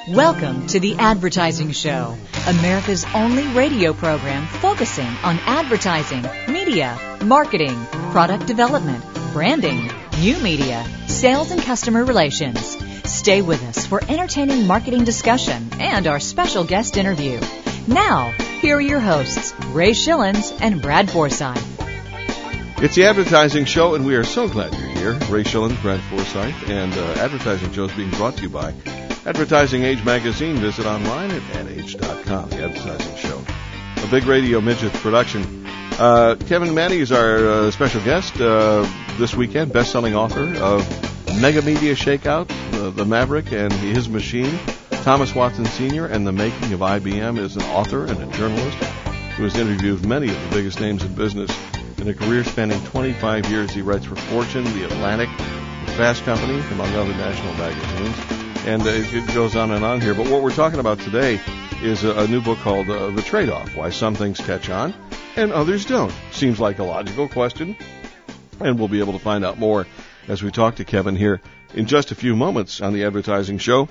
Welcome to The Advertising Show, America's only radio program focusing on advertising, media, marketing, product development, branding, new media, sales, and customer relations. Stay with us for entertaining marketing discussion and our special guest interview. Now, here are your hosts, Ray Schillens and Brad Forsythe. It's The Advertising Show, and we are so glad you're here. Ray Schillens, Brad Forsythe, and Advertising Show is being brought to you by Advertising Age Magazine. Visit online at adage.com. The Advertising Show, a Big Radio Midgets production. Kevin Manny is our special guest this weekend, best-selling author of Mega Media Shakeout, The Maverick and His Machine. Thomas Watson Sr. and the Making of IBM is an author and a journalist who has interviewed many of the biggest names in business. In a career spanning 25 years, he writes for Fortune, The Atlantic, The Fast Company, among other national magazines. And it goes on and on here. But what we're talking about today is a new book called The Trade-Off, Why Some Things Catch On and Others Don't. Seems like a logical question, and we'll be able to find out more as we talk to Kevin here in just a few moments on The Advertising Show.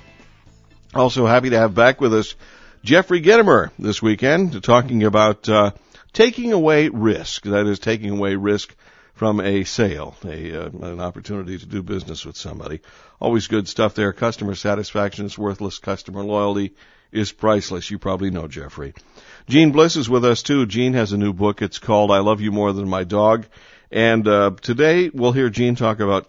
Also happy to have back with us Jeffrey Gitomer this weekend, talking about taking away risk. That is, taking away risk from a sale, an opportunity to do business with somebody. Always good stuff there. Customer satisfaction is worthless. Customer loyalty is priceless. You probably know Jeffrey. Gene Bliss is with us, too. Gene has a new book. It's called I Love You More Than My Dog. And today we'll hear Gene talk about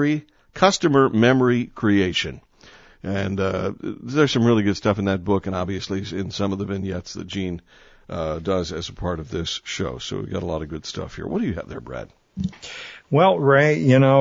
customer memory creation. And there's some really good stuff in that book, and obviously in some of the vignettes that Gene does as a part of this show. So we've got a lot of good stuff here. What do you have there, Brad? Well, Ray,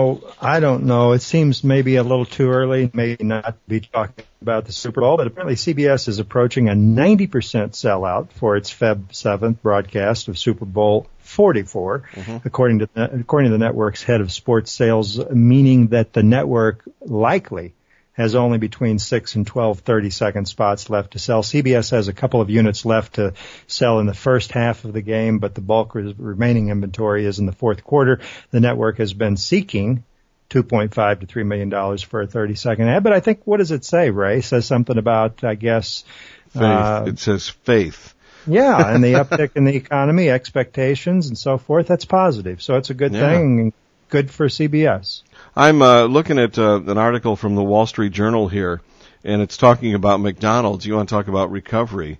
I don't know. It seems maybe a little too early, maybe not to be talking about the Super Bowl, but apparently CBS is approaching a 90% sellout for its Feb 7th broadcast of Super Bowl 44, according to the network's head of sports sales, meaning that the network likely has only between 6 and 12 30-second spots left to sell. CBS has a couple of units left to sell in the first half of the game, but the bulk remaining inventory is in the fourth quarter. The network has been seeking $2.5 to $3 million for a 30-second ad, but I think, what does it say, Ray? It says something about, I guess... Faith. It says faith. Yeah, and the uptick in the economy, expectations, and so forth. That's positive. So it's a good thing, good for CBS. I'm looking at an article from the Wall Street Journal here, and it's talking about McDonald's. You want to talk about recovery.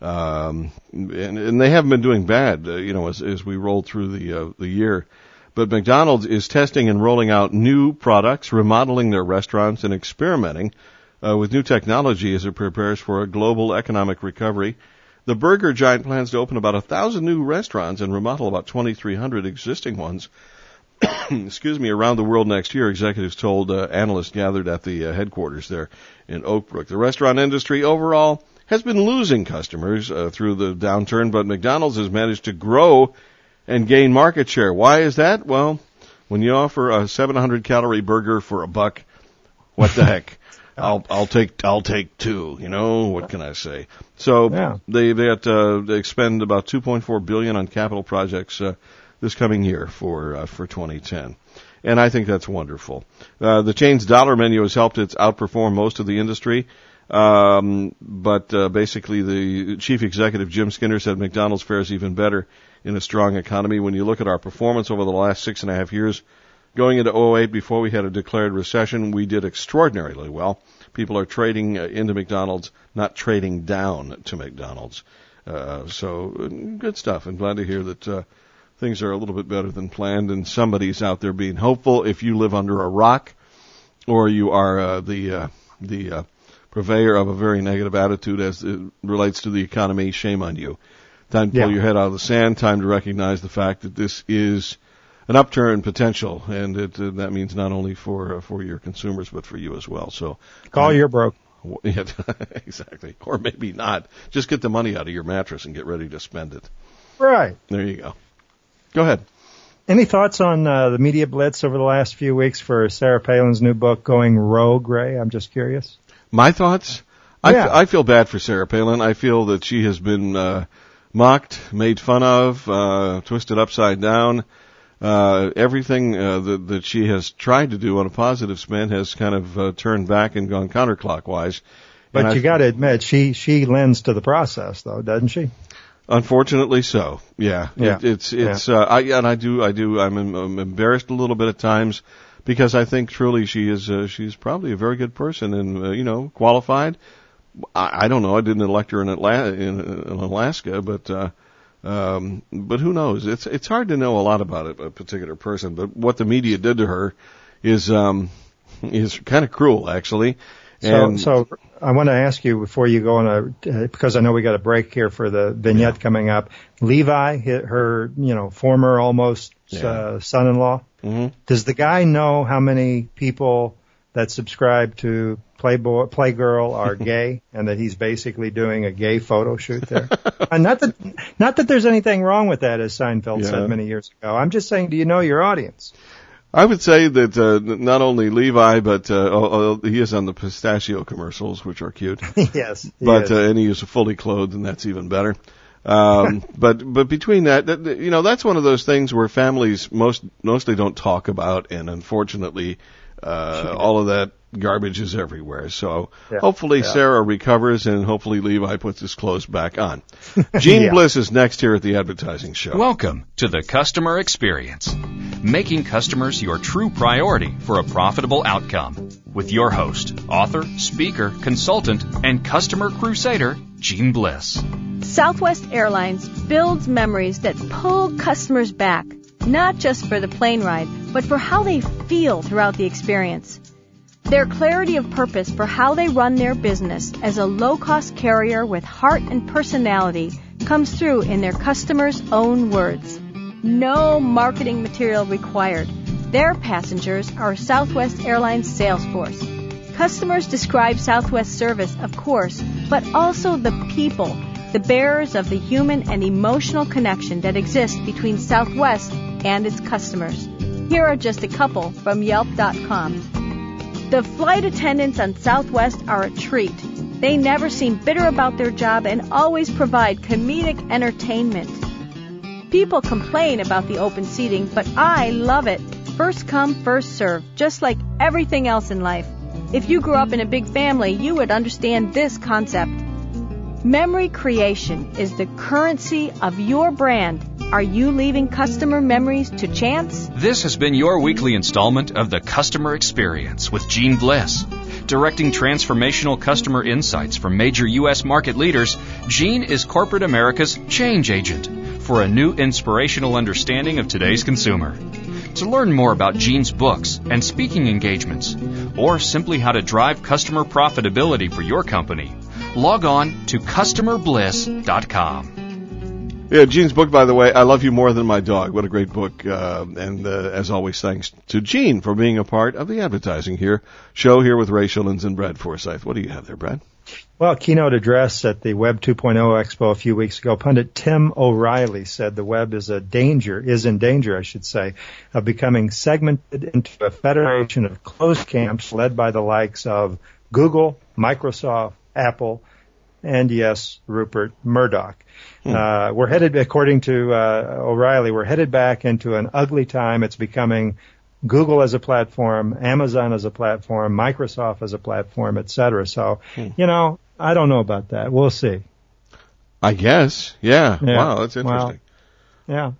And they haven't been doing bad, as we roll through the year. But McDonald's is testing and rolling out new products, remodeling their restaurants, and experimenting with new technology as it prepares for a global economic recovery. The burger giant plans to open about 1,000 new restaurants and remodel about 2,300 existing ones around the world next year, executives told analysts gathered at the headquarters there in Oak Brook. The restaurant industry overall has been losing customers through the downturn, but McDonald's has managed to grow and gain market share. Why is that? Well, when you offer a 700-calorie burger for $1, what the heck? I'll take two. What can I say? So they expend about $2.4 billion on capital projects this coming year for 2010. And I think that's wonderful. The chain's dollar menu has helped it outperform most of the industry. But basically the chief executive, Jim Skinner, said McDonald's fares even better in a strong economy. When you look at our performance over the last 6.5 years, going into 2008, before we had a declared recession, we did extraordinarily well. People are trading into McDonald's, not trading down to McDonald's. So good stuff. I'm glad to hear that things are a little bit better than planned, and somebody's out there being hopeful. If you live under a rock, or you are the purveyor of a very negative attitude as it relates to the economy, shame on you. Time to pull your head out of the sand. Time to recognize the fact that this is an upturn potential, and that means not only for your consumers but for you as well. So call your broke. Yeah, exactly, or maybe not. Just get the money out of your mattress and get ready to spend it. Right there, you go. Go ahead. Any thoughts on the media blitz over the last few weeks for Sarah Palin's new book, Going Rogue, Ray? I'm just curious. My thoughts? I feel bad for Sarah Palin. I feel that she has been mocked, made fun of, twisted upside down. Everything that she has tried to do on a positive spin has kind of turned back and gone counterclockwise. But you got to admit, she lends to the process, though, doesn't she? Unfortunately, so. Yeah. I'm embarrassed a little bit at times because I think truly she's probably a very good person and qualified. I don't know. I didn't elect her in Alaska, but who knows? It's hard to know a lot about a particular person. But what the media did to her is kind of cruel, actually. So I want to ask you before you go on because I know we got a break here for the vignette coming up. Levi, her former almost son-in-law. Mm-hmm. Does the guy know how many people that subscribe to Playgirl are gay, and that he's basically doing a gay photo shoot there? And not that there's anything wrong with that, as Seinfeld said many years ago. I'm just saying, do you know your audience? I would say that not only Levi, but he is on the pistachio commercials, which are cute. Yes, and he is fully clothed, and that's even better. But between that, that's one of those things where families mostly don't talk about, and unfortunately, all of that garbage is everywhere. So hopefully Sarah recovers, and hopefully Levi puts his clothes back on. Gene Bliss is next here at the Advertising Show. Welcome to the Customer Experience, making customers your true priority for a profitable outcome. With your host, author, speaker, consultant, and customer crusader, Gene Bliss. Southwest Airlines builds memories that pull customers back, not just for the plane ride, but for how they feel throughout the experience. Their clarity of purpose for how they run their business as a low-cost carrier with heart and personality comes through in their customers' own words. No marketing material required. Their passengers are Southwest Airlines sales force. Customers describe Southwest service, of course, but also the people, the bearers of the human and emotional connection that exists between Southwest and its customers. Here are just a couple from Yelp.com. The flight attendants on Southwest are a treat. They never seem bitter about their job and always provide comedic entertainment. People complain about the open seating, but I love it. First come, first serve, just like everything else in life. If you grew up in a big family, you would understand this concept. Memory creation is the currency of your brand. Are you leaving customer memories to chance? This has been your weekly installment of the Customer Experience with Gene Bliss. Directing transformational customer insights from major U.S. market leaders, Gene is corporate America's change agent for a new inspirational understanding of today's consumer. To learn more about Gene's books and speaking engagements, or simply how to drive customer profitability for your company, log on to customerbliss.com. Yeah, Gene's book, by the way, I Love You More Than My Dog. What a great book. And as always, thanks to Gene for being a part of the advertising show here with Ray Shillings and Brad Forsythe. What do you have there, Brad? Well, keynote address at the Web 2.0 Expo a few weeks ago, pundit Tim O'Reilly said the web is in danger, of becoming segmented into a federation of closed camps led by the likes of Google, Microsoft, Apple, and yes, Rupert Murdoch. We're headed, according to O'Reilly, we're headed back into an ugly time. It's becoming Google as a platform, Amazon as a platform, Microsoft as a platform, et cetera. So, I don't know about that. We'll see. I guess. Yeah. Wow, that's interesting. Well,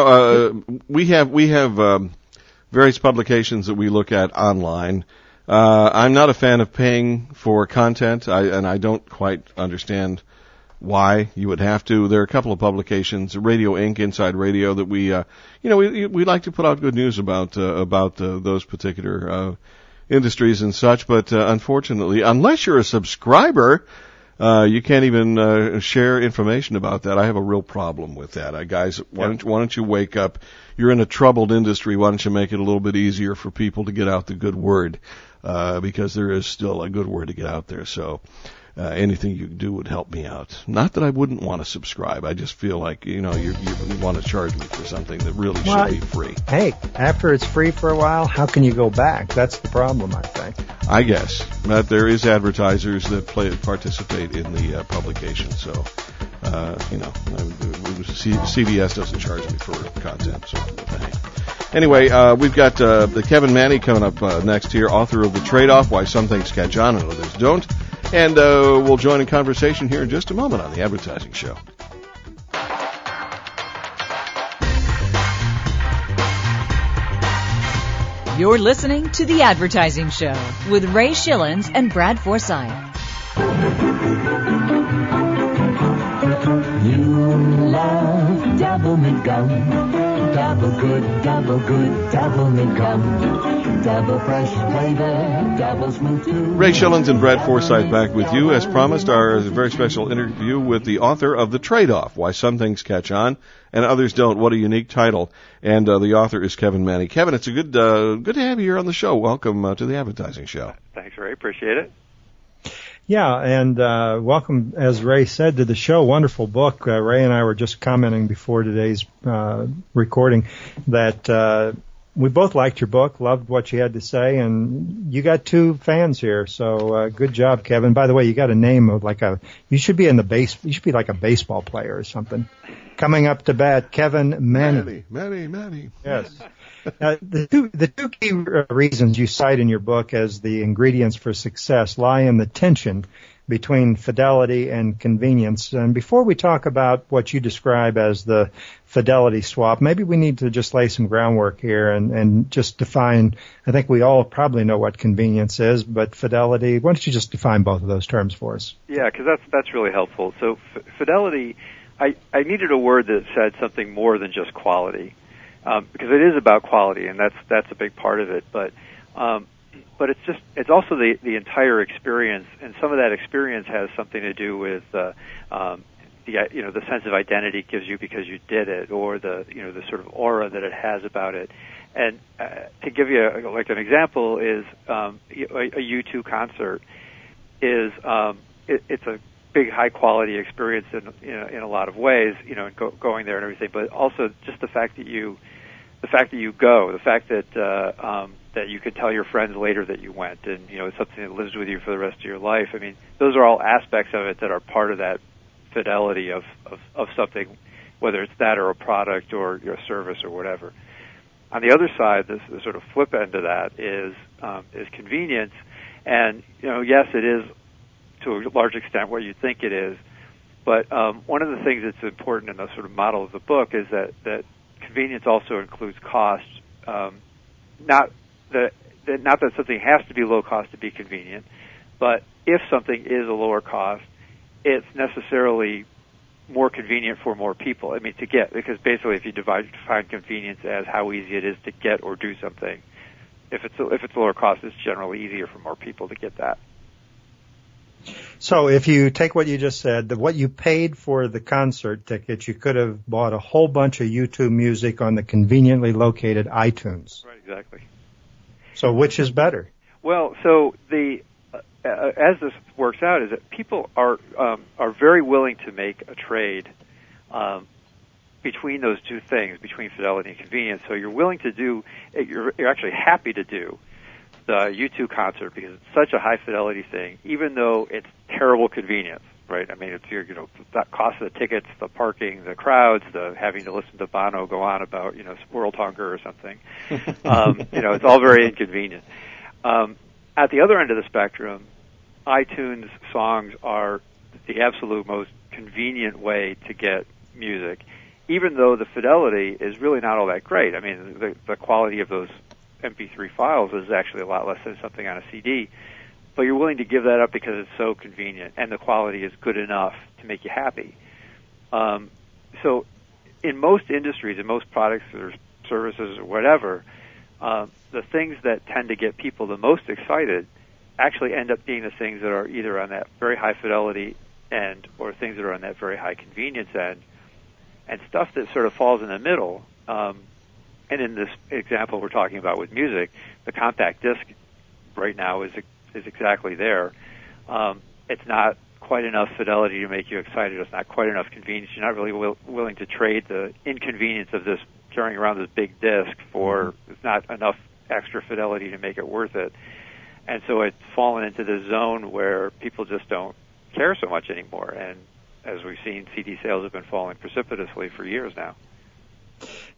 we have various publications that we look at online. I'm not a fan of paying for content, and I don't quite understand why you would have to. There are a couple of publications, Radio Inc., Inside Radio, that we like to put out good news about those particular industries and such. But unfortunately, unless you're a subscriber, you can't even share information about that. I have a real problem with that. Guys, why don't you wake up? You're in a troubled industry. Why don't you make it a little bit easier for people to get out the good word? Because there is still a good word to get out there. So anything you can do would help me out. Not that I wouldn't want to subscribe. I just feel like, you want to charge me for something that really should be free. Hey, after it's free for a while, how can you go back? That's the problem, I think. I guess. But there is advertisers that participate in the publication. So, CBS doesn't charge me for content. So, hey. Anyway, we've got the Kevin Manny coming up next here, author of The Trade-Off, Why Some Things Catch On and Others Don't. And we'll join in conversation here in just a moment on The Advertising Show. You're listening to The Advertising Show with Ray Schillens and Brad Forsythe. You love Doublemint gum. Double good, double mint gum. Double fresh flavor, double smooth too. Ray Schillens and Brad Forsythe back with you. As promised, our very special interview with the author of The Trade-Off, Why Some Things Catch On and Others Don't. What a unique title. And the author is Kevin Manny. Kevin, it's a good to have you here on the show. Welcome to The Advertising Show. Thanks, Ray. Appreciate it. Yeah, and welcome, as Ray said, to the show. Wonderful book. Ray and I were just commenting before today's recording that we both liked your book, loved what you had to say, and you got two fans here. So good job, Kevin. By the way, you got a name of you should be you should be like a baseball player or something. Coming up to bat, Kevin Manny. Manny. Yes. The two key reasons you cite in your book as the ingredients for success lie in the tension between fidelity and convenience. And before we talk about what you describe as the fidelity swap, maybe we need to just lay some groundwork here and just define, I think we all probably know what convenience is, but fidelity, why don't you just define both of those terms for us? Yeah, because that's really helpful. So fidelity, I needed a word that said something more than just quality. Because it is about quality, and that's a big part of it. But it's also the entire experience, and some of that experience has something to do with the sense of identity it gives you because you did it, or the sort of aura that it has about it. And to give you an example is a U2 concert is it's a big high quality experience in a lot of ways, going there and everything, but also just the fact that you go, the fact that you could tell your friends later that you went, and it's something that lives with you for the rest of your life. I mean, those are all aspects of it that are part of that fidelity of something, whether it's that or a product or your service or whatever. On the other side, the sort of flip end of that is convenience, and yes, it is to a large extent what you think it is. But one of the things that's important in the sort of model of the book is that convenience also includes cost. Not that something has to be low cost to be convenient, but if something is a lower cost, it's necessarily more convenient for more people. I mean, to get, because basically if you define convenience as how easy it is to get or do something, if it's lower cost, it's generally easier for more people to get that. So if you take what you just said, what you paid for the concert ticket, you could have bought a whole bunch of YouTube music on the conveniently located iTunes. Right, exactly. So which is better? Well, so as this works out is that people are very willing to make a trade between those two things, between fidelity and convenience. So you're willing to do, you're actually happy to do the U2 concert because it's such a high fidelity thing, even though it's terrible convenience, right? I mean, it's that cost of the tickets, the parking, the crowds, the having to listen to Bono go on about world hunger or something. It's all very inconvenient. At the other end of the spectrum, iTunes songs are the absolute most convenient way to get music, even though the fidelity is really not all that great. I mean, the quality of those MP3 files is actually a lot less than something on a CD, but you're willing to give that up because it's so convenient and the quality is good enough to make you happy. So in most industries, in most products or services or whatever, the things that tend to get people the most excited actually end up being the things that are either on that very high fidelity end or things that are on that very high convenience end, and stuff that sort of falls in the middle. And in this example we're talking about with music, the compact disc right now is exactly there. It's not quite enough fidelity to make you excited. It's not quite enough convenience. You're not really willing to trade the inconvenience of this carrying around this big disc for it's not enough extra fidelity to make it worth it. And so it's fallen into the zone where people just don't care so much anymore. And as we've seen, CD sales have been falling precipitously for years now.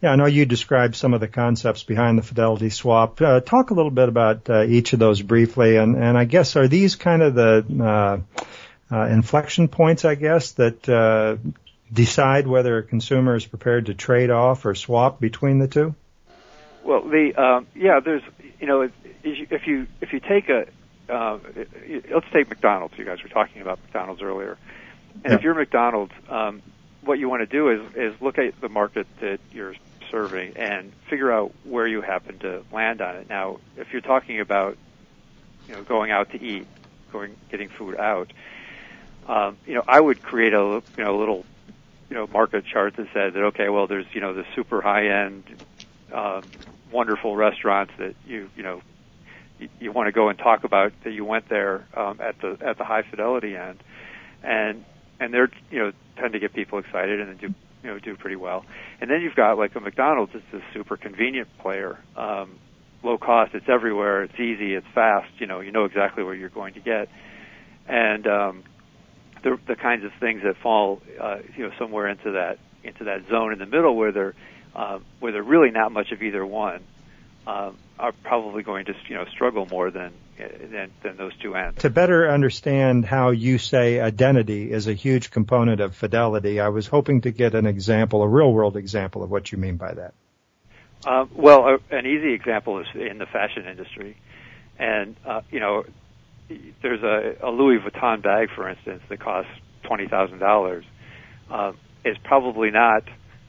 Yeah, I know you described some of the concepts behind the Fidelity Swap. Talk a little bit about each of those briefly, and I guess are these kind of the inflection points, I guess, that decide whether a consumer is prepared to trade off or swap between the two? Well, there's, if you take let's take McDonald's. You guys were talking about McDonald's earlier, and if you're McDonald's, what you want to do is look at the market that you're serving and figure out where you happen to land on it. Now, if you're talking about, going out to eat, getting food out, I would create a little market chart that said that, okay, well, there's the super high end, wonderful restaurants that you want to go and talk about, that you went there at the high fidelity end, and they're tend to get people excited and then do pretty well. And then you've got like a McDonald's. It's a super convenient player, low cost. It's everywhere. It's easy. It's fast. You know exactly what you're going to get, and the kinds of things that fall somewhere into that zone in the middle where they're really not much of either one, are probably going to struggle more than those two ends. To better understand how you say identity is a huge component of fidelity, I was hoping to get an example, a real-world example of what you mean by that. Well, an easy example is in the fashion industry, and there's a Louis Vuitton bag, for instance, that costs $20,000. Is probably not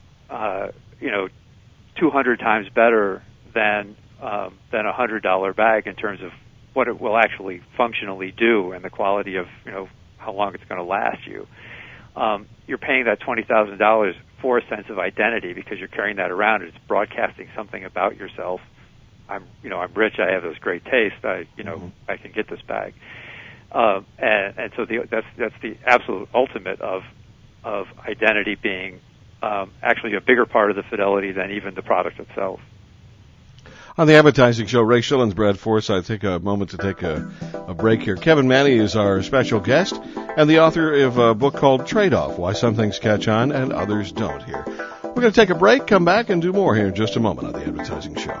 200 times better than a $100 bag in terms of what it will actually functionally do and the quality of how long it's going to last you. You're paying that $20,000 for a sense of identity because you're carrying that around. It's broadcasting something about yourself. I'm rich. I have this great taste. I can get this bag. And so that's the absolute ultimate of identity being actually a bigger part of the fidelity than even the product itself. On the advertising show, Ray Schilens, Brad Forsythe, take a moment to take a break here. Kevin Manny is our special guest and the author of a book called Trade-Off, Why Some Things Catch On and Others Don't here. We're going to take a break, come back, and do more here in just a moment on the advertising show.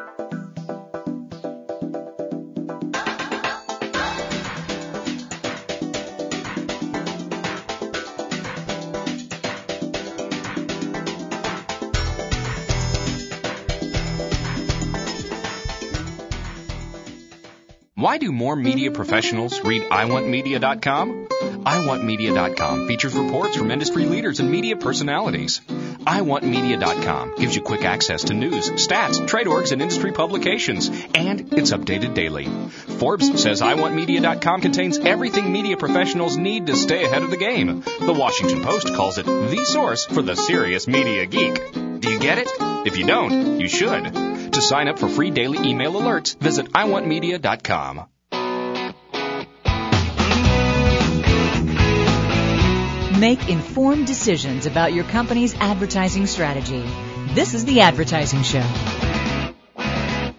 Why do more media professionals read iwantmedia.com? iwantmedia.com features reports from industry leaders and media personalities. iwantmedia.com gives you quick access to news, stats, trade orgs, and industry publications, and it's updated daily. Forbes says iwantmedia.com contains everything media professionals need to stay ahead of the game. The Washington Post calls it the source for the serious media geek. Do you get it? If you don't, you should. To sign up for free daily email alerts, visit iwantmedia.com. Make informed decisions about your company's advertising strategy. This is The Advertising Show. I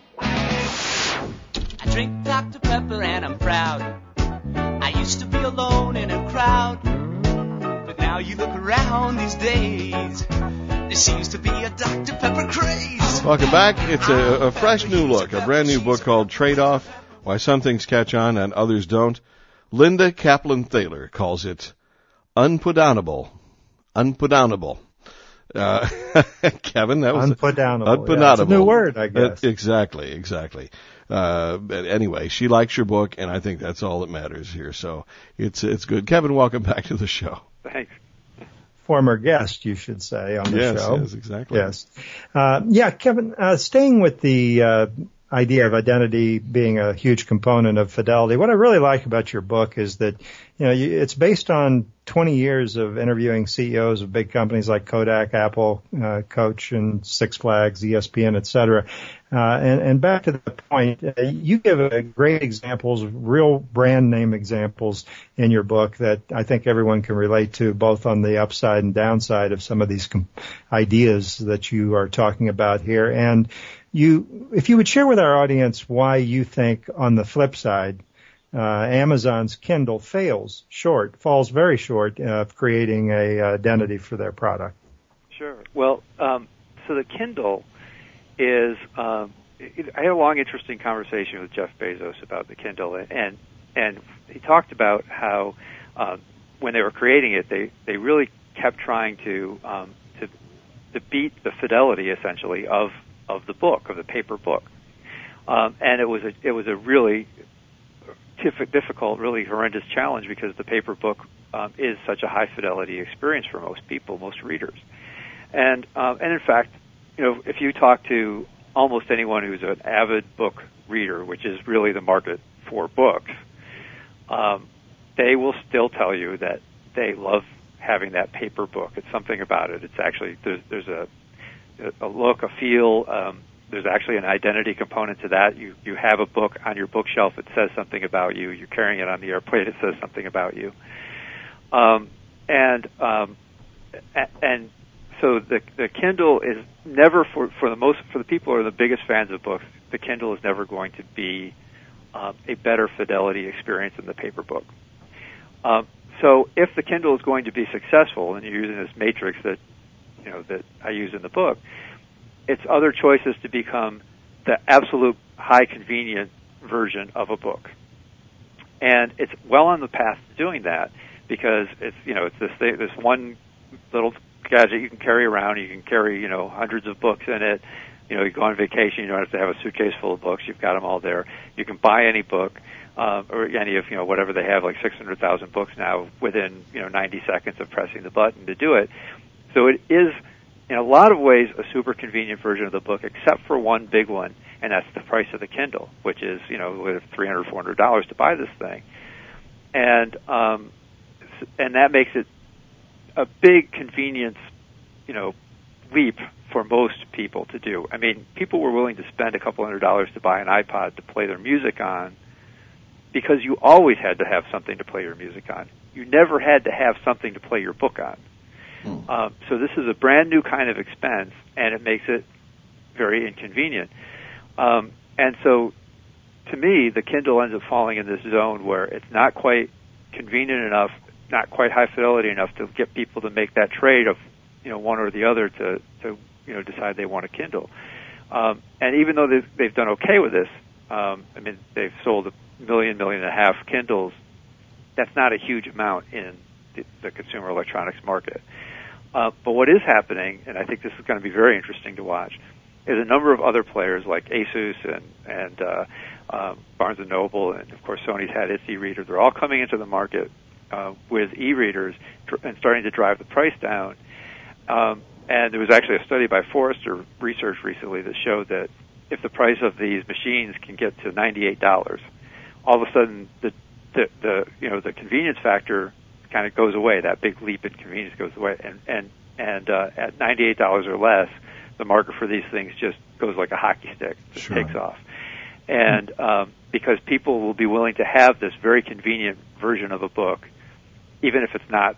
drink Dr. Pepper and I'm proud. I used to be alone in a crowd, but now you look around these days, there seems to be a Dr. Pepper craze. Welcome back. It's a fresh new look, a brand new book called Trade-Off, Why Some Things Catch On and Others Don't. Linda Kaplan-Thaler calls it unputdownable. Unputdownable. Kevin, that was unputdownable. Yeah, it's a new word, I guess. Exactly. But anyway, she likes your book, and I think that's all that matters here. So it's good. Kevin, welcome back to the show. Thanks. Former guest, you should say, on the show. Yes, exactly. Yes. Kevin, staying with the idea of identity being a huge component of fidelity, what I really like about your book is that, it's based on 20 years of interviewing CEOs of big companies like Kodak, Apple, Coach, and Six Flags, ESPN, et cetera. And back to the point, you give great examples, real brand name examples in your book that I think everyone can relate to, both on the upside and downside of some of these ideas that you are talking about here. And if you would share with our audience why you think, on the flip side, Amazon's Kindle falls very short of creating a identity for their product. Sure. Well, So the Kindle is. I had a long, interesting conversation with Jeff Bezos about the Kindle, and he talked about how when they were creating it, they really kept trying to beat the fidelity, essentially, of the book, of the paper book, and it was a really difficult, really horrendous challenge because the paper book is such a high fidelity experience for most people, most readers, and in fact, if you talk to almost anyone who's an avid book reader, which is really the market for books, they will still tell you that they love having that paper book. It's something about it. It's actually there's a look, a feel. There's actually an identity component to that. You have a book on your bookshelf. It says something about you. You're carrying it on the airplane. It says something about you. And so the Kindle is never for the people who are the biggest fans of books. The Kindle is never going to be a better fidelity experience than the paper book. So if the Kindle is going to be successful, and you're using this matrix that I use in the book, it's other choices to become the absolute high convenient version of a book. And it's well on the path to doing that because it's this one little gadget you can carry around. You can carry hundreds of books in it. You go on vacation, you don't have to have a suitcase full of books. You've got them all there. You can buy any book or any of whatever they have, like 600,000 books now, within 90 seconds of pressing the button to do it. So it is, in a lot of ways, a super convenient version of the book, except for one big one, and that's the price of the Kindle, which is with $300, $400 to buy this thing, and that makes it a big convenience, leap for most people to do. I mean, people were willing to spend a couple $100 to buy an iPod to play their music on because you always had to have something to play your music on. You never had to have something to play your book on. So this is a brand new kind of expense, and it makes it very inconvenient. And so, to me, the Kindle ends up falling in this zone where it's not quite convenient enough, not quite high fidelity enough to get people to make that trade of one or the other to decide they want a Kindle. And even though they've done okay with this, they've sold 1.5 million Kindles. That's not a huge amount in the consumer electronics market. But what is happening, and I think this is going to be very interesting to watch, is a number of other players like Asus and Barnes & Noble, and of course Sony's had its e-reader. They're all coming into the market with e-readers and starting to drive the price down. And there was actually a study by Forrester Research recently that showed that if the price of these machines can get to $98, all of a sudden the convenience factor kind of goes away. That big leap in convenience goes away, and at $98 or less, the market for these things just goes like a hockey stick, just takes off. And because people will be willing to have this very convenient version of a book, even if it's not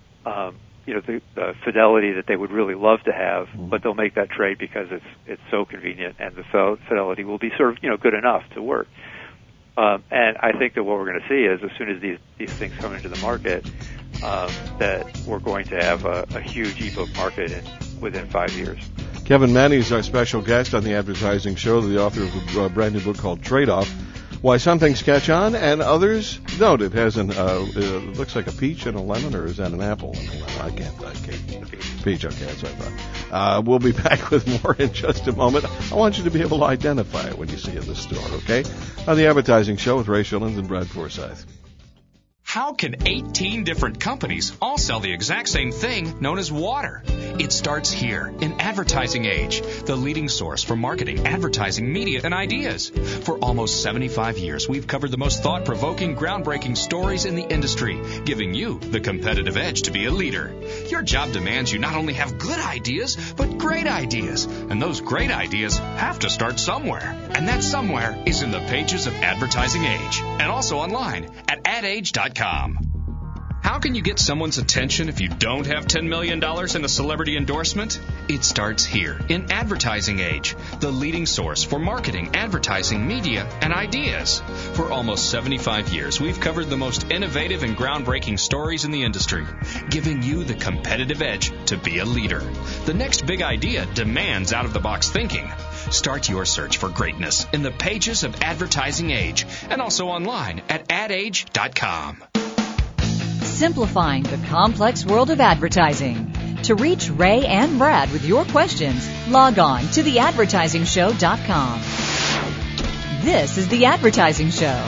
the fidelity that they would really love to have, but they'll make that trade because it's so convenient, and the fidelity will be sort of good enough to work. And I think that what we're going to see is, as soon as these things come into the market, that we're going to have a huge ebook market within 5 years. Kevin Manny is our special guest on the Advertising Show, the author of a brand new book called Trade Off: Why Some Things Catch On and Others Don't. It has it looks like a peach and a lemon, or is that an apple and a lemon? I can't. Peach, okay, that's what I thought. We'll be back with more in just a moment. I want you to be able to identify it when you see it in the store, okay? On the Advertising Show with Ray Shillings and Brad Forsythe. How can 18 different companies all sell the exact same thing known as water? It starts here in Advertising Age, the leading source for marketing, advertising, media, and ideas. For almost 75 years, we've covered the most thought-provoking, groundbreaking stories in the industry, giving you the competitive edge to be a leader. Your job demands you not only have good ideas, but great ideas. And those great ideas have to start somewhere. And that somewhere is in the pages of Advertising Age, and also online at adage.com. How can you get someone's attention if you don't have $10 million in a celebrity endorsement? It starts here in Advertising Age, the leading source for marketing, advertising, media, and ideas. For almost 75 years, we've covered the most innovative and groundbreaking stories in the industry, giving you the competitive edge to be a leader. The next big idea demands out-of-the-box thinking. Start your search for greatness in the pages of Advertising Age and also online at adage.com. Simplifying the complex world of advertising. To reach Ray and Brad with your questions, log on to theadvertisingshow.com. This is The Advertising Show.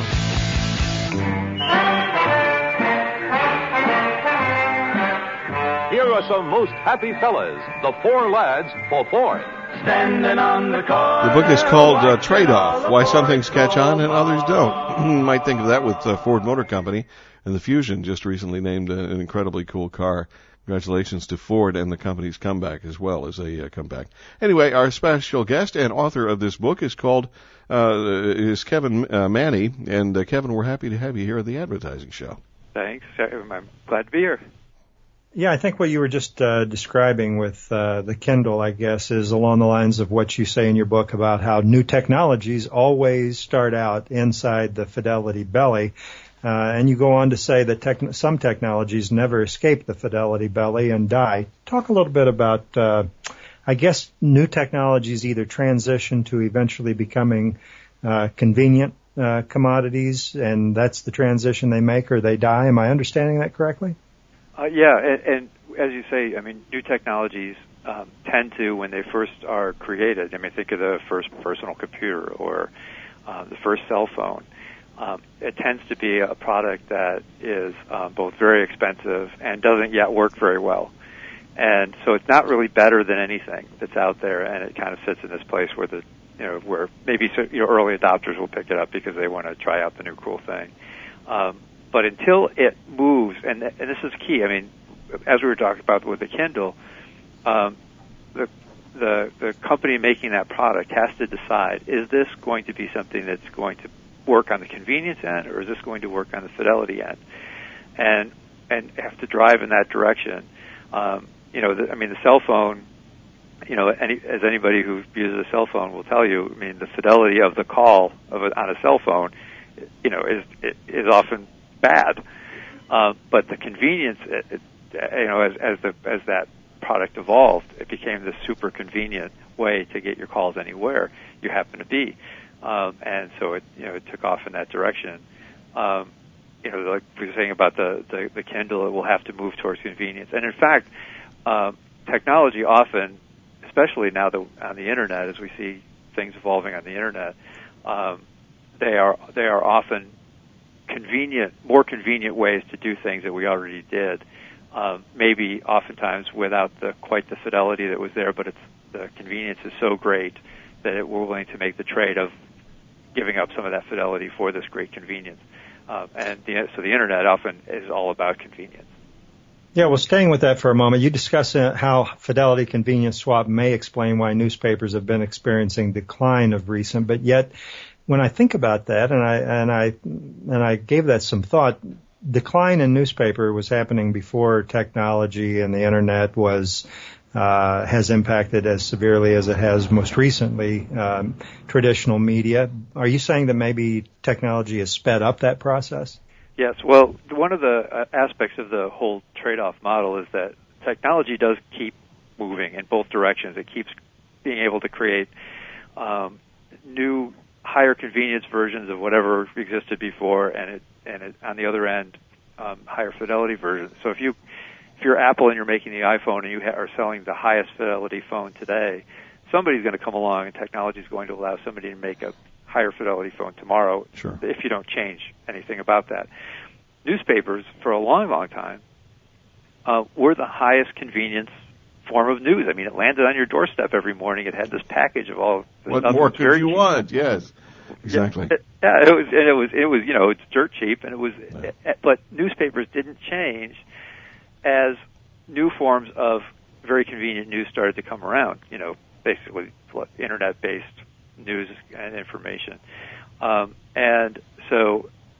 Here are some most happy fellas, the four lads for Ford. Standing on the corner. The book is called Trade-Off, Why Some Things Catch On and Others Don't. You might think of that with Ford Motor Company, and the Fusion just recently named an incredibly cool car. Congratulations to Ford and the company's comeback as well as a comeback. Anyway, our special guest and author of this book is Kevin Manny. And Kevin, we're happy to have you here at the Advertising Show. Thanks. I'm glad to be here. Yeah, I think what you were just describing with the Kindle, I guess, is along the lines of what you say in your book about how new technologies always start out inside the Fidelity belly. And you go on to say that some technologies never escape the Fidelity belly and die. Talk a little bit about, I guess, new technologies either transition to eventually becoming convenient commodities, and that's the transition they make, or they die. Am I understanding that correctly? Yeah, and as you say, I mean, new technologies tend to, when they first are created, I mean, think of the first personal computer or the first cell phone. It tends to be a product that is both very expensive and doesn't yet work very well. And so it's not really better than anything that's out there, and it kind of sits in this place where where maybe early adopters will pick it up because they want to try out the new cool thing. But until it moves, and this is key. I mean, as we were talking about with the Kindle, the company making that product has to decide: is this going to be something that's going to work on the convenience end, or is this going to work on the fidelity end? And have to drive in that direction. The cell phone. As anybody who uses a cell phone will tell you, I mean, the fidelity of the call on a cell phone, is often bad. But the convenience, as that product evolved, it became this super convenient way to get your calls anywhere you happen to be. And so it took off in that direction. Like we were saying about the Kindle, it will have to move towards convenience. And in fact, technology often, especially now on the internet, as we see things evolving on the internet, they are often more convenient ways to do things that we already did. Maybe oftentimes without quite the fidelity that was there, but the convenience is so great that we're willing to make the trade of giving up some of that fidelity for this great convenience. So the internet often is all about convenience. Yeah, well, staying with that for a moment, you discuss how fidelity convenience swap may explain why newspapers have been experiencing decline of recent, but yet when I think about that and I gave that some thought, decline in newspaper was happening before technology and the internet has impacted as severely as it has most recently traditional media. Are you saying that maybe technology has sped up that process? Yes. Well, one of the aspects of the whole trade-off model is that technology does keep moving in both directions. It keeps being able to create new, higher convenience versions of whatever existed before, and it on the other end, higher fidelity versions. So if you're Apple and you're making the iPhone and you are selling the highest fidelity phone today, somebody's going to come along and technology is going to allow somebody to make a higher fidelity phone tomorrow. Sure. If you don't change anything about that. Newspapers, for a long, long time, were the highest convenience form of news. I mean, it landed on your doorstep every morning. It had this package of all the what stuff. More could you want? Yes, exactly. It was it's dirt cheap, and it was. But newspapers didn't change as new forms of very convenient news started to come around. Basically internet-based news and information, and so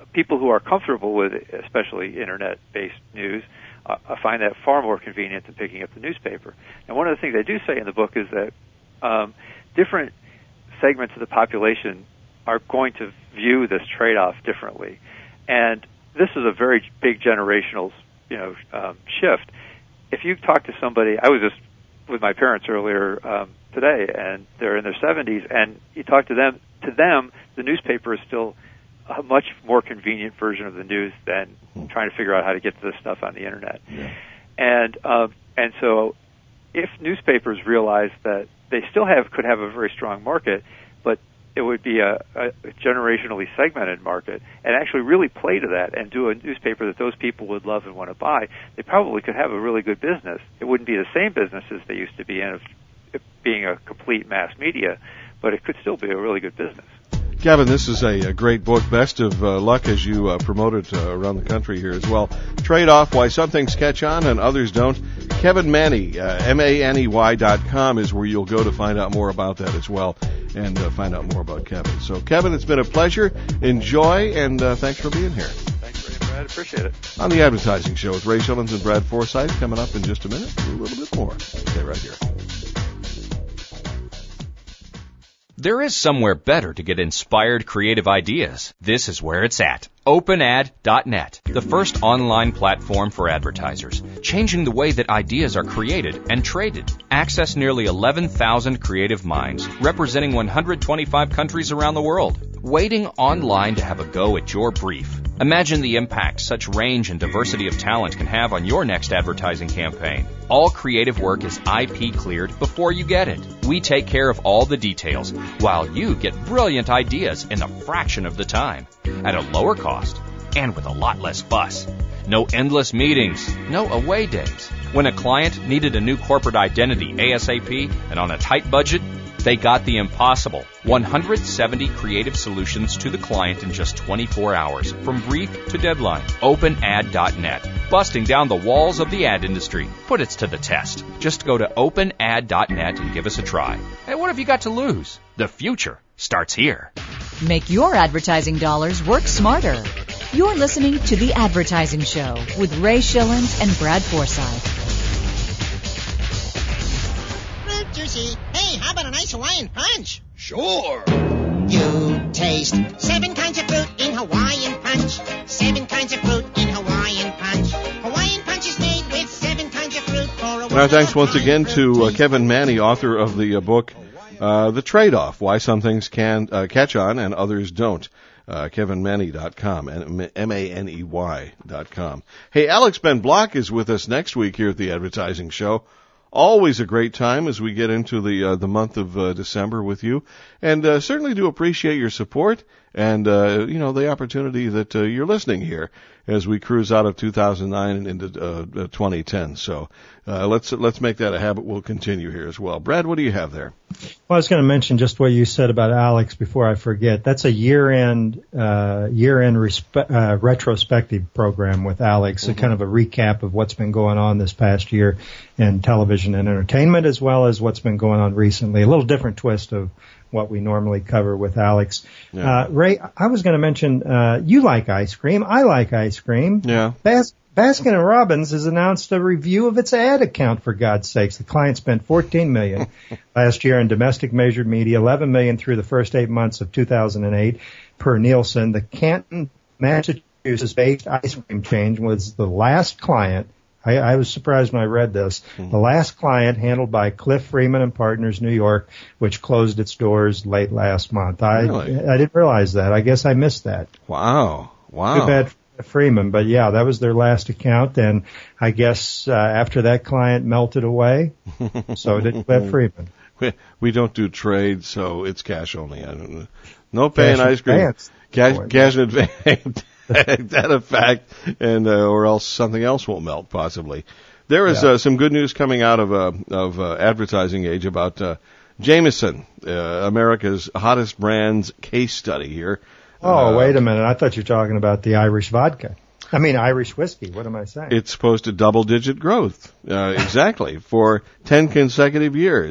people who are comfortable with, especially internet-based news, find that far more convenient than picking up the newspaper. And one of the things I do say in the book is that different segments of the population are going to view this trade-off differently. And this is a very big generational, shift. If you talk to somebody, I was just with my parents earlier today, and they're in their 70s, and you talk to them, the newspaper is still a much more convenient version of the news than trying to figure out how to get to this stuff on the internet. Yeah. And so if newspapers realize that they still could have a very strong market, but it would be a generationally segmented market, and actually really play to that and do a newspaper that those people would love and want to buy, they probably could have a really good business. It wouldn't be the same business as they used to be in, being a complete mass media, but it could still be a really good business. Kevin, this is a great book. Best of luck as you promote it around the country here as well. Trade-off, Why Some Things Catch On and Others Don't. Kevin Manny, MANEY.com is where you'll go to find out more about that as well and find out more about Kevin. So, Kevin, it's been a pleasure. Enjoy, and thanks for being here. Thanks, Brad. Appreciate it. On the Advertising Show with Ray Shillings and Brad Forsythe, coming up in just a minute. A little bit more. Stay right here. There is somewhere better to get inspired creative ideas. This is where it's at. OpenAd.net, the first online platform for advertisers, changing the way that ideas are created and traded. Access nearly 11,000 creative minds, representing 125 countries around the world, waiting online to have a go at your brief. Imagine the impact such range and diversity of talent can have on your next advertising campaign. All creative work is IP cleared before you get it. We take care of all the details, while you get brilliant ideas in a fraction of the time, at a lower cost, and with a lot less fuss. No endless meetings, no away days. When a client needed a new corporate identity ASAP and on a tight budget, they got the impossible. 170 creative solutions to the client in just 24 hours, from brief to deadline. OpenAd.net, busting down the walls of the ad industry. Put it to the test. Just go to OpenAd.net and give us a try. Hey, what have you got to lose? The future starts here. Make your advertising dollars work smarter. You're listening to The Advertising Show with Ray Shillings and Brad Forsythe. Fruit juicy. Hey, how about a nice Hawaiian punch? Sure. You taste 7 kinds of fruit in Hawaiian punch. 7 kinds of fruit in Hawaiian punch. Hawaiian punch is made with 7 kinds of fruit for a Our thanks once again to Kevin Manny, author of the book, The Trade-Off, Why Some Things Can Catch On and Others Don't. KevinManey.com, MANEY.com. Hey, Alex Ben Block is with us next week here at the Advertising Show. Always a great time as we get into the month of December with you, and certainly do appreciate your support and the opportunity that you're listening here as we cruise out of 2009 and into 2010. So let's make that a habit. We'll continue here as well. Brad, what do you have there? Well, I was going to mention just what you said about Alex before I forget. That's a year-end retrospective program with Alex, a kind of a recap of what's been going on this past year in television and entertainment, as well as what's been going on recently. A little different twist of what we normally cover with Alex. Yeah. Ray, I was going to mention you like ice cream. I like ice cream. Yeah. Baskin & Robbins has announced a review of its ad account, for God's sakes. The client spent $14 million last year in domestic measured media, $11 million through the first 8 months of 2008 per Nielsen. The Canton, Massachusetts-based ice cream chain was the last client. I was surprised when I read this. Mm-hmm. The last client handled by Cliff Freeman and Partners, New York, which closed its doors late last month. Really? I didn't realize that. I guess I missed that. Wow. Too bad for Freeman, but yeah, that was their last account, and I guess after that client melted away, so did Cliff Freeman. We don't do trade, so it's cash only. I don't know. No paying ice cream. Cash in advance. That a fact, and or else something else will melt possibly. There is some good news coming out of Advertising Age about Jameson, America's hottest brands case study here. Oh, wait a minute! I thought you were talking about the Irish vodka. I mean Irish whiskey. What am I saying? It's supposed to double-digit growth, exactly, for 10 consecutive years.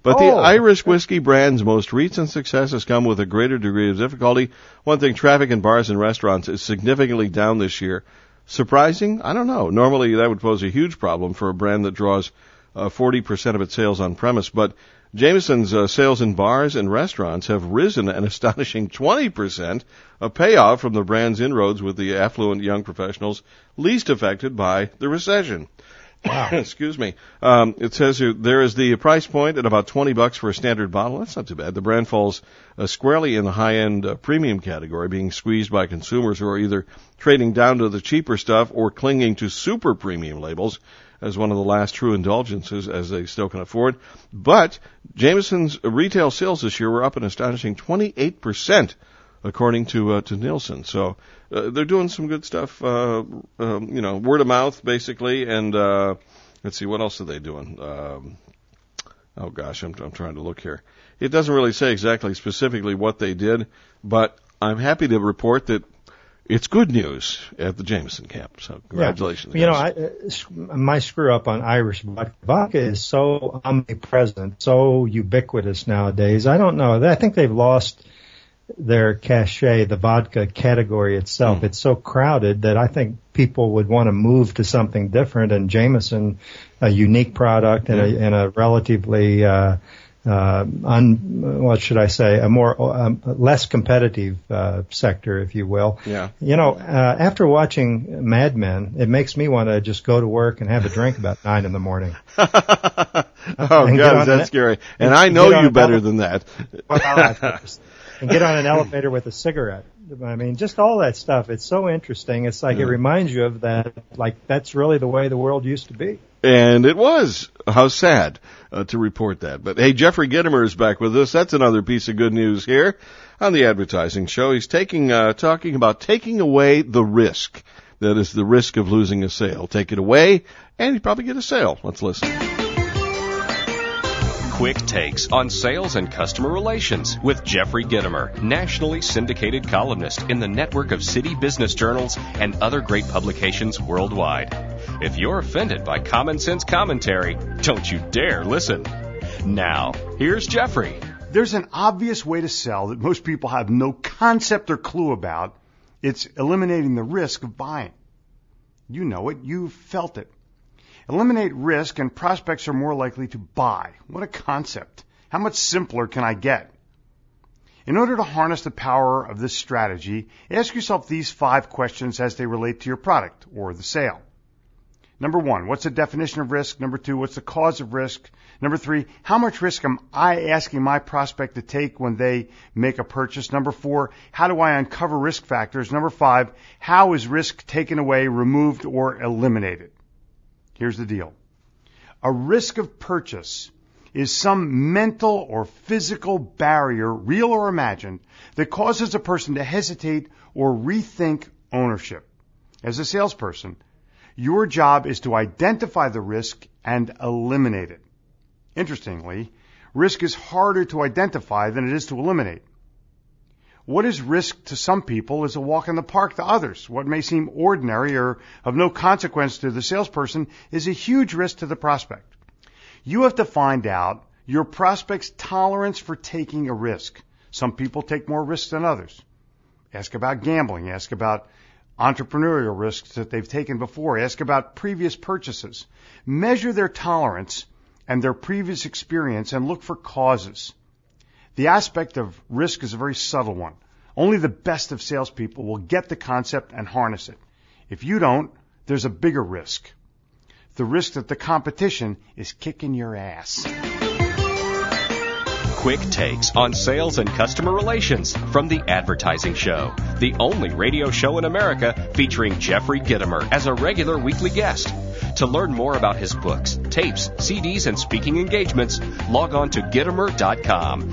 But the Irish whiskey brand's most recent success has come with a greater degree of difficulty. One thing, traffic in bars and restaurants is significantly down this year. Surprising? I don't know. Normally that would pose a huge problem for a brand that draws 40% of its sales on premise. But Jameson's sales in bars and restaurants have risen an astonishing 20%, a payoff from the brand's inroads with the affluent young professionals least affected by the recession. Wow. Excuse me. It says here, there is the price point at about $20 for a standard bottle. That's not too bad. The brand falls squarely in the high-end premium category, being squeezed by consumers who are either trading down to the cheaper stuff or clinging to super premium labels as one of the last true indulgences, as they still can afford. But Jameson's retail sales this year were up an astonishing 28%, according to Nielsen. So they're doing some good stuff, word of mouth, basically. And let's see, what else are they doing? I'm trying to look here. It doesn't really say exactly specifically what they did, but I'm happy to report that it's good news at the Jameson camp. So congratulations. Yeah. My screw up on Irish vodka. Vodka is so omnipresent, so ubiquitous nowadays. I don't know. I think they've lost their cachet, the vodka category itself. It's so crowded that I think people would want to move to something different, and Jameson, a unique product and a relatively a more less competitive sector, if you will. Yeah. After watching Mad Men, it makes me want to just go to work and have a drink about 9 in the morning. Oh God, that's scary. And I know you better than that. And get on an elevator with a cigarette. I mean, just all that stuff. It's so interesting. It's like it reminds you of that. Like that's really the way the world used to be. And it was. How sad to report that. But hey, Jeffrey Gitomer is back with us. That's another piece of good news here on the Advertising Show. He's talking about taking away the risk. That is the risk of losing a sale. Take it away, and you probably get a sale. Let's listen. Quick Takes on Sales and Customer Relations with Jeffrey Gitomer, nationally syndicated columnist in the network of city business journals and other great publications worldwide. If you're offended by common sense commentary, don't you dare listen. Now, here's Jeffrey. There's an obvious way to sell that most people have no concept or clue about. It's eliminating the risk of buying. You know it. You've felt it. Eliminate risk and prospects are more likely to buy. What a concept. How much simpler can I get? In order to harness the power of this strategy, ask yourself these 5 questions as they relate to your product or the sale. Number 1, what's the definition of risk? Number 2, what's the cause of risk? Number 3, how much risk am I asking my prospect to take when they make a purchase? Number 4, how do I uncover risk factors? Number 5, how is risk taken away, removed, or eliminated? Here's the deal. A risk of purchase is some mental or physical barrier, real or imagined, that causes a person to hesitate or rethink ownership. As a salesperson, your job is to identify the risk and eliminate it. Interestingly, risk is harder to identify than it is to eliminate. What is risk to some people is a walk in the park to others. What may seem ordinary or of no consequence to the salesperson is a huge risk to the prospect. You have to find out your prospect's tolerance for taking a risk. Some people take more risks than others. Ask about gambling. Ask about entrepreneurial risks that they've taken before. Ask about previous purchases. Measure their tolerance and their previous experience and look for causes. The aspect of risk is a very subtle one. Only the best of salespeople will get the concept and harness it. If you don't, there's a bigger risk. The risk that the competition is kicking your ass. Quick Takes on Sales and Customer Relations from the Advertising Show, the only radio show in America featuring Jeffrey Gitomer as a regular weekly guest. To learn more about his books, tapes, CDs, and speaking engagements, log on to Gitomer.com,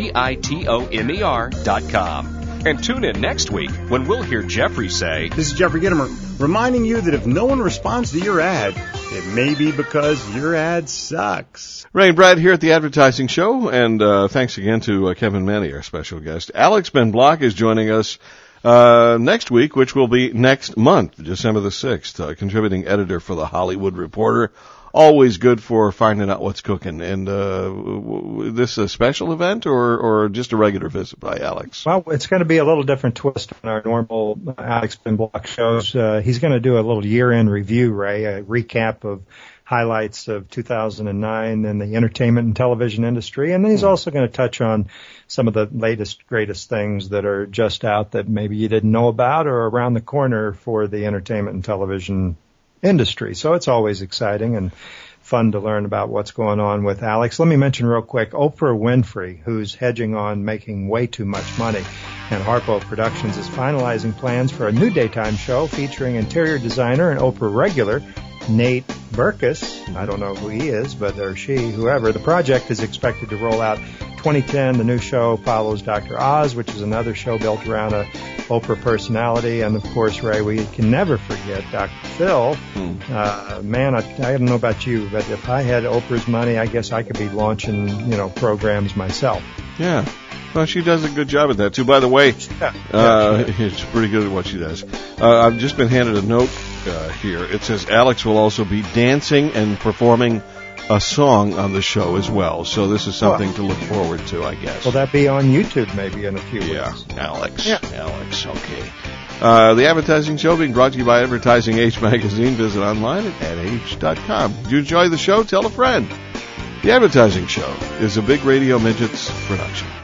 Gitomer.com. And tune in next week when we'll hear Jeffrey say, "This is Jeffrey Gitomer, reminding you that if no one responds to your ad, it may be because your ad sucks." Ray and Brad here at the Advertising Show, and thanks again to Kevin Manny, our special guest. Alex Ben Block is joining us next week, which will be next month, December the 6th, contributing editor for The Hollywood Reporter. always good for finding out what's cooking. And this a special event or just a regular visit by Alex? Well, it's going to be a little different twist on our normal Alex Ben Block shows. He's going to do a little year-end review, Ray, a recap of highlights of 2009 in the entertainment and television industry. And then he's also going to touch on some of the latest, greatest things that are just out that maybe you didn't know about or around the corner for the entertainment and television industry. So it's always exciting and fun to learn about what's going on with Alex. Let me mention real quick, Oprah Winfrey, who's hedging on making way too much money, and Harpo Productions is finalizing plans for a new daytime show featuring interior designer and Oprah regular Nate Berkus. I don't know who he is, but or she, whoever. The project is expected to roll out 2010. The new show follows Dr. Oz, which is another show built around a Oprah personality. And, of course, Ray, we can never forget Dr. Phil. Man, I don't know about you, but if I had Oprah's money, I guess I could be launching, programs myself. Yeah. Well, she does a good job at that, too. By the way, she's pretty good at what she does. I've just been handed a note here. It says Alex will also be dancing and performing a song on the show as well. So this is something to look forward to, I guess. Will that be on YouTube maybe in a few weeks? Alex. Alex, okay. The Advertising Show being brought to you by Advertising Age Magazine. Visit online at adage.com. If you enjoy the show, tell a friend. The Advertising Show is a Big Radio Midgets production.